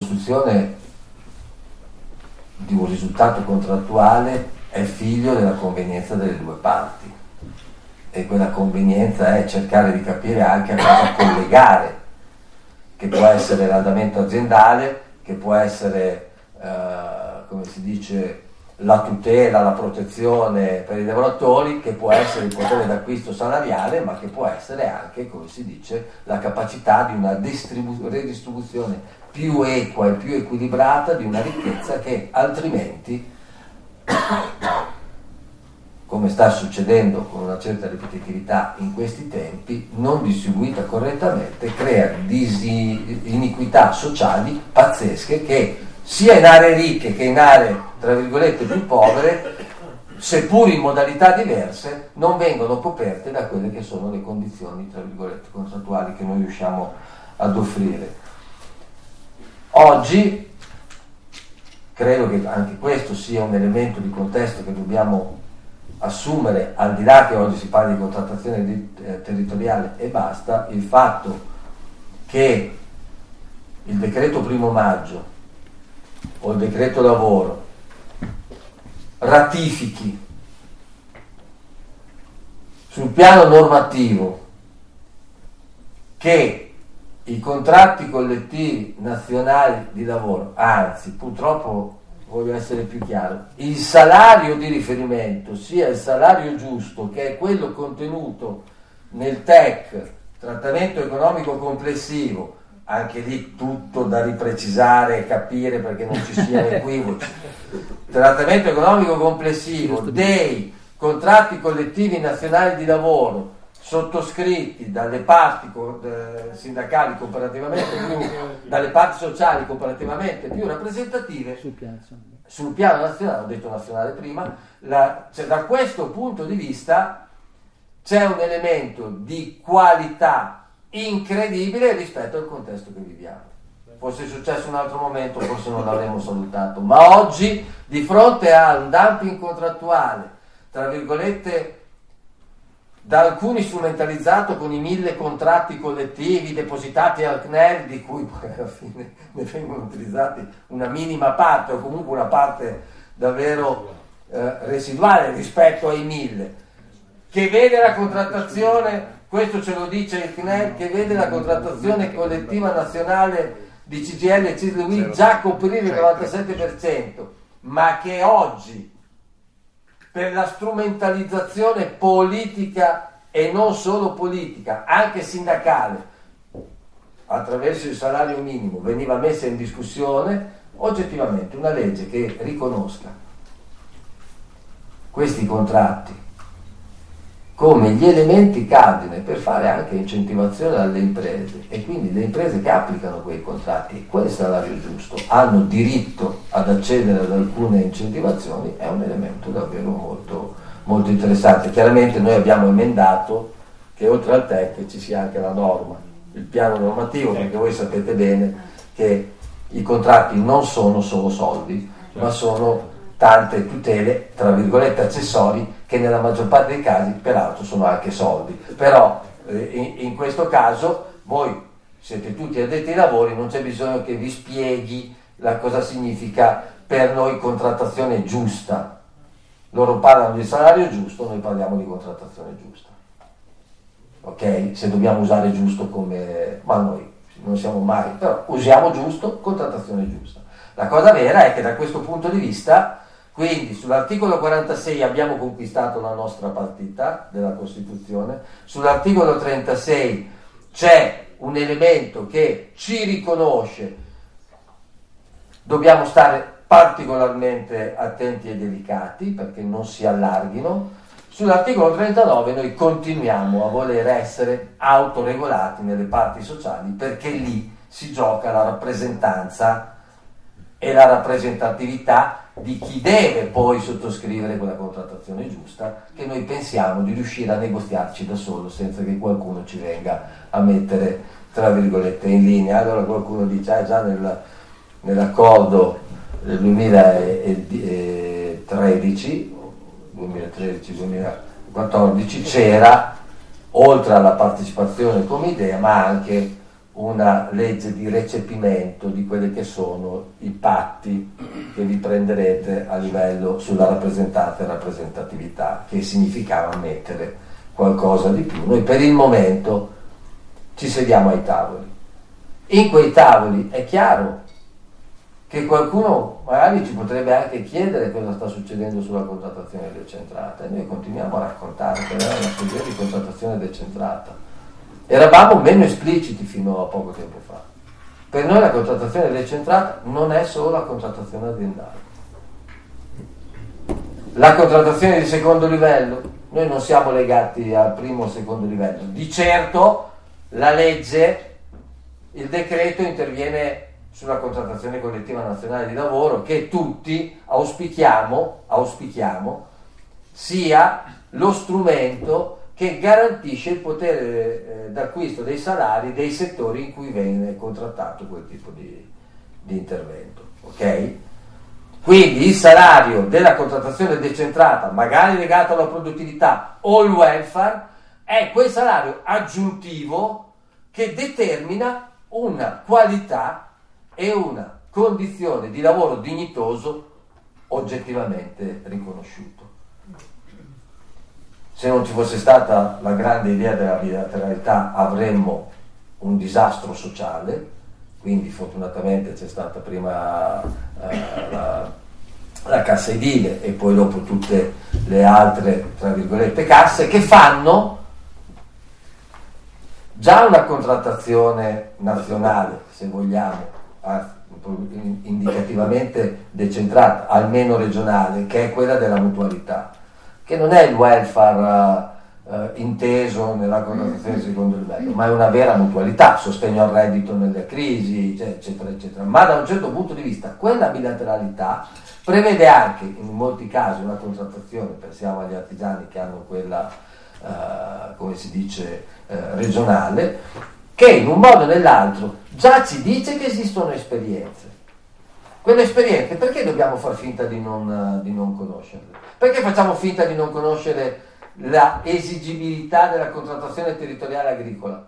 costruzione di un risultato contrattuale è figlio della convenienza delle due parti, e quella convenienza è cercare di capire anche a cosa collegare, che può essere l'andamento aziendale, che può essere come si dice, la tutela, la protezione per i lavoratori, che può essere il potere d'acquisto salariale, ma che può essere anche, come si dice, la capacità di una redistribuzione più equa e più equilibrata di una ricchezza che altrimenti, come sta succedendo con una certa ripetitività in questi tempi, non distribuita correttamente, crea iniquità sociali pazzesche che sia in aree ricche che in aree tra virgolette più povere, seppur in modalità diverse, non vengono coperte da quelle che sono le condizioni tra virgolette contrattuali che noi riusciamo ad offrire. Oggi credo che anche questo sia un elemento di contesto che dobbiamo assumere, al di là che oggi si parla di contrattazione territoriale e basta, il fatto che il decreto 1° maggio o il decreto lavoro ratifichi sul piano normativo che i contratti collettivi nazionali di lavoro, anzi purtroppo voglio essere più chiaro, il salario di riferimento sia il salario giusto, che è quello contenuto nel TEC, trattamento economico complessivo, anche lì tutto da riprecisare e capire perché non ci siano equivoci, trattamento economico complessivo dei contratti collettivi nazionali di lavoro sottoscritti dalle parti sindacali comparativamente più, dalle parti sociali comparativamente più rappresentative sul piano nazionale, ho detto nazionale prima, cioè, da questo punto di vista c'è un elemento di qualità incredibile rispetto al contesto che viviamo. Fosse successo un altro momento forse non l'avremmo salutato, ma oggi di fronte a un dumping contrattuale tra virgolette da alcuni strumentalizzato con i 1000 contratti collettivi depositati al CNEL, di cui poi alla fine ne vengono utilizzati una minima parte o comunque una parte davvero residuale rispetto ai 1000, che vede la contrattazione, questo ce lo dice il CNEL, che vede la contrattazione collettiva nazionale di CGIL e CISL già coprire il 97%, ma che oggi per la strumentalizzazione politica e non solo politica, anche sindacale, attraverso il salario minimo veniva messa in discussione. Oggettivamente una legge che riconosca questi contratti come gli elementi cardine per fare anche incentivazione alle imprese, e quindi le imprese che applicano quei contratti e quel salario giusto hanno diritto ad accedere ad alcune incentivazioni, è un elemento davvero molto, molto interessante. Chiaramente noi abbiamo emendato che oltre al TEC ci sia anche la norma, il piano normativo, perché voi sapete bene che i contratti non sono solo soldi, ma sono tante tutele, tra virgolette, accessori, che nella maggior parte dei casi peraltro sono anche soldi. Però in questo caso voi siete tutti addetti ai lavori, non c'è bisogno che vi spieghi cosa significa per noi contrattazione giusta. Loro parlano di salario giusto, noi parliamo di contrattazione giusta. Ok? Se dobbiamo usare giusto come... ma noi non siamo mai, però usiamo giusto, contrattazione giusta. La cosa vera è che da questo punto di vista, quindi sull'articolo 46 abbiamo conquistato la nostra partita della Costituzione, sull'articolo 36 c'è un elemento che ci riconosce, dobbiamo stare particolarmente attenti e delicati perché non si allarghino. Sull'articolo 39 noi continuiamo a voler essere autoregolati nelle parti sociali, perché lì si gioca la rappresentanza e la rappresentatività di chi deve poi sottoscrivere quella contrattazione giusta, che noi pensiamo di riuscire a negoziarci da solo senza che qualcuno ci venga a mettere tra virgolette in linea. Allora qualcuno dice già nell'accordo del 2013-2014 c'era, oltre alla partecipazione come idea, ma anche una legge di recepimento di quelli che sono i patti che vi prenderete a livello sulla rappresentanza e rappresentatività, che significava mettere qualcosa di più. Noi per il momento ci sediamo ai tavoli. In quei tavoli è chiaro che qualcuno magari ci potrebbe anche chiedere cosa sta succedendo sulla contrattazione decentrata, e noi continuiamo a raccontare che era una storia di contrattazione decentrata. Eravamo meno espliciti fino a poco tempo fa. Per noi la contrattazione decentrata non è solo la contrattazione aziendale. La contrattazione di secondo livello, noi non siamo legati al primo o secondo livello. Di certo la legge, il decreto interviene sulla contrattazione collettiva nazionale di lavoro, che tutti auspichiamo sia lo strumento che garantisce il potere d'acquisto dei salari dei settori in cui viene contrattato quel tipo di intervento. Ok? Quindi il salario della contrattazione decentrata, magari legato alla produttività o al welfare, è quel salario aggiuntivo che determina una qualità e una condizione di lavoro dignitoso oggettivamente riconosciuto. Se non ci fosse stata la grande idea della bilateralità avremmo un disastro sociale, quindi fortunatamente c'è stata prima la cassa edile e poi dopo tutte le altre, tra virgolette, casse che fanno già una contrattazione nazionale, se vogliamo, indicativamente decentrata, almeno regionale, che è quella della mutualità, che non è il welfare inteso nella contrattazione secondo livello, ma è una vera mutualità, sostegno al reddito nelle crisi, eccetera, eccetera. Ma da un certo punto di vista quella bilateralità prevede anche, in molti casi, una contrattazione, pensiamo agli artigiani che hanno quella, come si dice, regionale, che in un modo o nell'altro già ci dice che esistono esperienze. Quelle esperienze, perché dobbiamo far finta di non conoscerle? Perché facciamo finta di non conoscere la esigibilità della contrattazione territoriale agricola?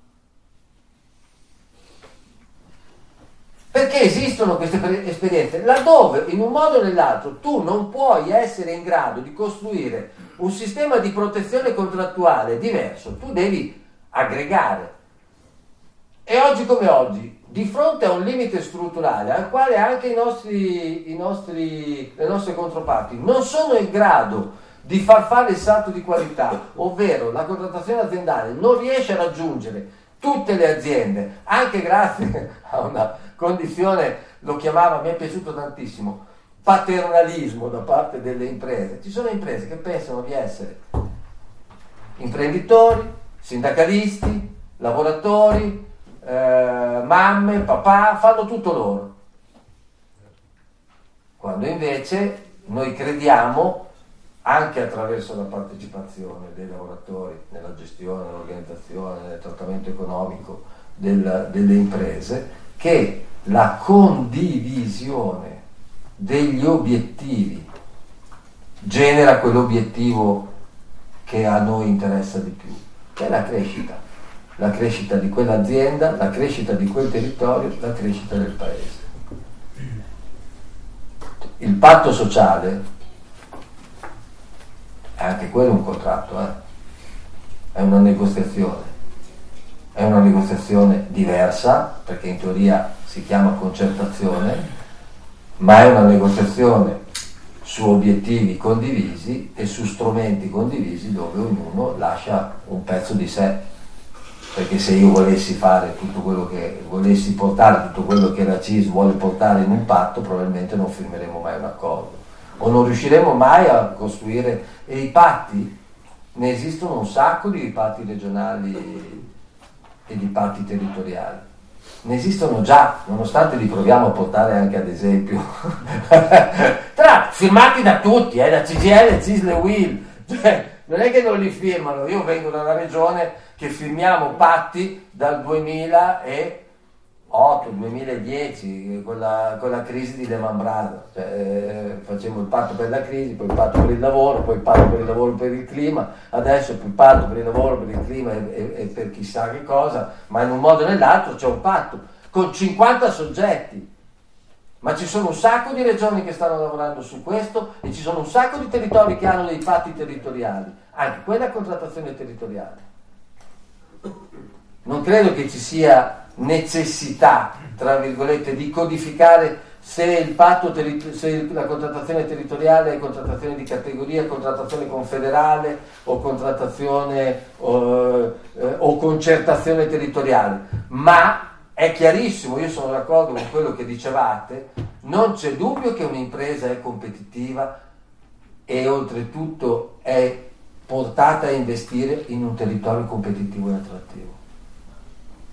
Perché esistono queste esperienze laddove in un modo o nell'altro tu non puoi essere in grado di costruire un sistema di protezione contrattuale diverso, tu devi aggregare. E oggi come oggi, di fronte a un limite strutturale al quale anche le nostre controparti non sono in grado di far fare il salto di qualità, ovvero la contrattazione aziendale non riesce a raggiungere tutte le aziende, anche grazie a una condizione, lo chiamava, mi è piaciuto tantissimo, paternalismo da parte delle imprese. Ci sono imprese che pensano di essere imprenditori, sindacalisti, lavoratori, mamme, papà, fanno tutto loro, quando invece noi crediamo, anche attraverso la partecipazione dei lavoratori nella gestione, nell'organizzazione, nel trattamento economico delle imprese, che la condivisione degli obiettivi genera quell'obiettivo che a noi interessa di più, che è la crescita di quell'azienda, la crescita di quel territorio, la crescita del paese. Il patto sociale è anche quello un contratto, è una negoziazione diversa, perché in teoria si chiama concertazione, ma è una negoziazione su obiettivi condivisi e su strumenti condivisi dove ognuno lascia un pezzo di sé. Perché se io volessi fare volessi portare tutto quello che la CIS vuole portare in un patto, probabilmente non firmeremo mai un accordo o non riusciremo mai a costruire. E i patti, ne esistono un sacco di patti regionali e di patti territoriali, ne esistono già, nonostante li proviamo a portare anche ad esempio firmati da tutti, da CGIL, CISL e UIL, non è che non li firmano. Io vengo da una regione che firmiamo patti dal 2008 2008-2010, con la crisi di Lehman Brothers, facemmo il patto per la crisi, poi il patto per il lavoro, poi il patto per il lavoro per il clima, adesso il patto per il lavoro per il clima e per chissà che cosa, ma in un modo o nell'altro c'è un patto con 50 soggetti. Ma ci sono un sacco di regioni che stanno lavorando su questo e ci sono un sacco di territori che hanno dei patti territoriali, anche quella è contrattazione territoriale. Non credo che ci sia necessità, tra virgolette, di codificare se la contrattazione territoriale è contrattazione di categoria, contrattazione confederale o contrattazione o concertazione territoriale, ma è chiarissimo, io sono d'accordo con quello che dicevate, non c'è dubbio che un'impresa è competitiva e oltretutto è portata a investire in un territorio competitivo e attrattivo.